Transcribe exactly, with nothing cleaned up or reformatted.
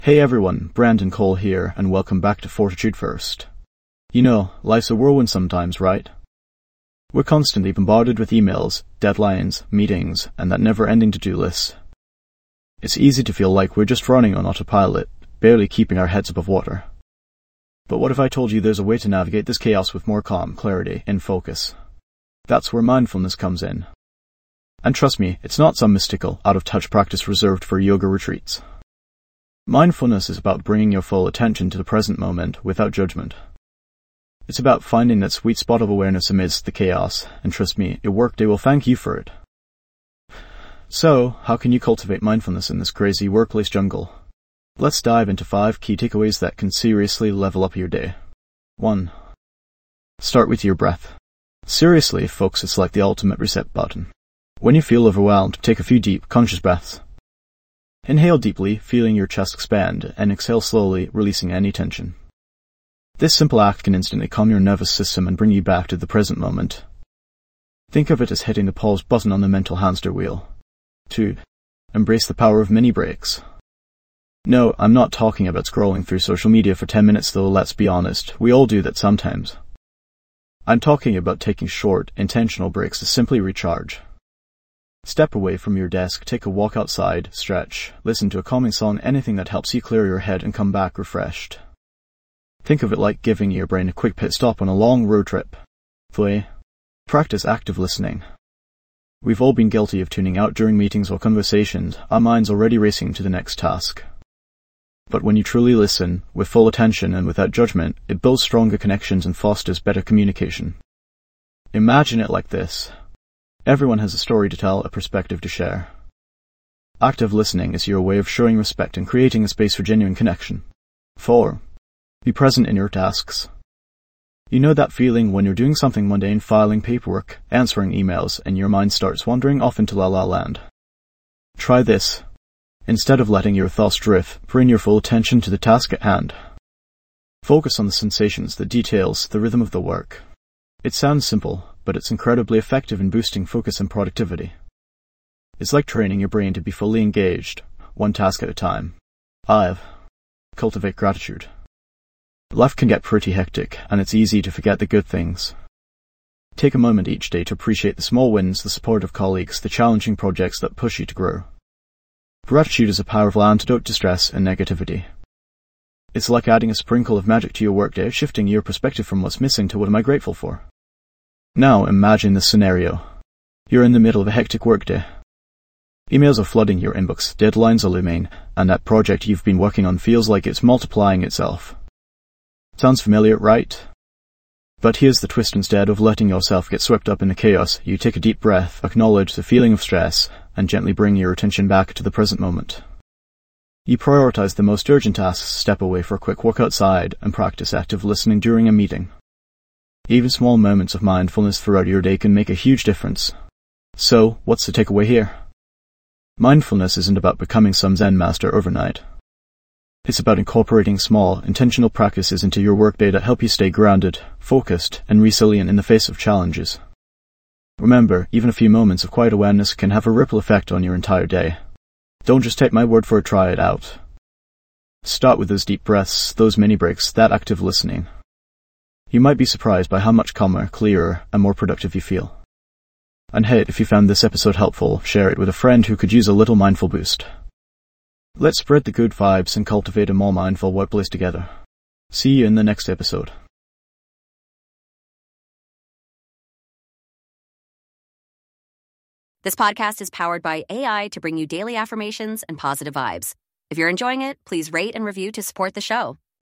Hey everyone, Brandon Cole here, and welcome back to Fortitude First. You know, life's a whirlwind sometimes, right? We're constantly bombarded with emails, deadlines, meetings, and that never-ending to-do list. It's easy to feel like we're just running on autopilot, barely keeping our heads above water. But what if I told you there's a way to navigate this chaos with more calm, clarity, and focus? That's where mindfulness comes in. And trust me, it's not some mystical, out-of-touch practice reserved for yoga retreats. Mindfulness is about bringing your full attention to the present moment without judgment. It's about finding that sweet spot of awareness amidst the chaos, and trust me, your workday will thank you for it. So, how can you cultivate mindfulness in this crazy workplace jungle? Let's dive into five key takeaways that can seriously level up your day. one. Start with your breath. Seriously, folks, it's like the ultimate reset button. When you feel overwhelmed, take a few deep, conscious breaths. Inhale deeply, feeling your chest expand, and exhale slowly, releasing any tension. This simple act can instantly calm your nervous system and bring you back to the present moment. Think of it as hitting the pause button on the mental hamster wheel. two. Embrace the power of mini breaks. No, I'm not talking about scrolling through social media for ten minutes though, let's be honest, we all do that sometimes. I'm talking about taking short, intentional breaks to simply recharge. Step away from your desk, take a walk outside, stretch, listen to a calming song, anything that helps you clear your head and come back refreshed. Think of it like giving your brain a quick pit stop on a long road trip. three. Practice active listening. We've all been guilty of tuning out during meetings or conversations, our minds already racing to the next task. But when you truly listen, with full attention and without judgment, it builds stronger connections and fosters better communication. Imagine it like this. Everyone has a story to tell, a perspective to share. Active listening is your way of showing respect and creating a space for genuine connection. four. Be present in your tasks. You know that feeling when you're doing something mundane, filing paperwork, answering emails, and your mind starts wandering off into la la land. Try this. Instead of letting your thoughts drift, bring your full attention to the task at hand. Focus on the sensations, the details, the rhythm of the work. It sounds simple, but it's incredibly effective in boosting focus and productivity. It's like training your brain to be fully engaged, one task at a time. five. Cultivate gratitude. Life can get pretty hectic, and it's easy to forget the good things. Take a moment each day to appreciate the small wins, the support of colleagues, the challenging projects that push you to grow. Gratitude is a powerful antidote to stress and negativity. It's like adding a sprinkle of magic to your workday, shifting your perspective from what's missing to what am I grateful for. Now imagine this scenario. You're in the middle of a hectic workday. Emails are flooding your inbox, deadlines are looming, and that project you've been working on feels like it's multiplying itself. Sounds familiar, right? But here's the twist. Instead of letting yourself get swept up in the chaos, you take a deep breath, acknowledge the feeling of stress, and gently bring your attention back to the present moment. You prioritize the most urgent tasks, step away for a quick walk outside, and practice active listening during a meeting. Even small moments of mindfulness throughout your day can make a huge difference. So, what's the takeaway here? Mindfulness isn't about becoming some Zen master overnight. It's about incorporating small, intentional practices into your workday that help you stay grounded, focused, and resilient in the face of challenges. Remember, even a few moments of quiet awareness can have a ripple effect on your entire day. Don't just take my word for it, try it out. Start with those deep breaths, those mini breaks, that active listening. You might be surprised by how much calmer, clearer, and more productive you feel. And hey, if you found this episode helpful, share it with a friend who could use a little mindful boost. Let's spread the good vibes and cultivate a more mindful workplace together. See you in the next episode. This podcast is powered by A I to bring you daily affirmations and positive vibes. If you're enjoying it, please rate and review to support the show.